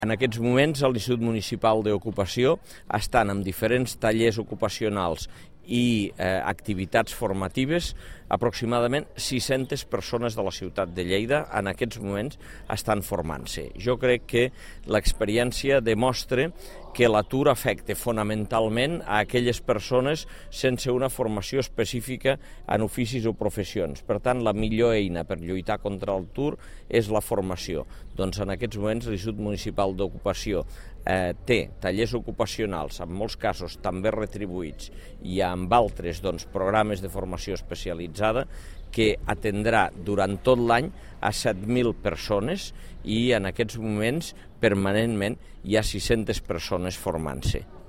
En aquests moments, l'Institut Municipal d'Ocupació estan amb diferents tallers ocupacionals i activitats formatives. Aproximadament 600 persones de la ciutat de Lleida en aquests moments estan formant-se. Jo crec que l'experiència demostra que l'atur afecta fonamentalment a aquelles persones sense una formació específica en oficis o professions. Per tant, la millor eina per lluitar contra l'atur és la formació. Doncs en aquests moments l'Institut Municipal d'Ocupació té tallers ocupacionals, en molts casos també retribuïts, i amb altres programes de formació especialitzada que atendrà durant tot l'any a 7.000 persones i en aquests moments permanentment hi ha 600 persones formant-se.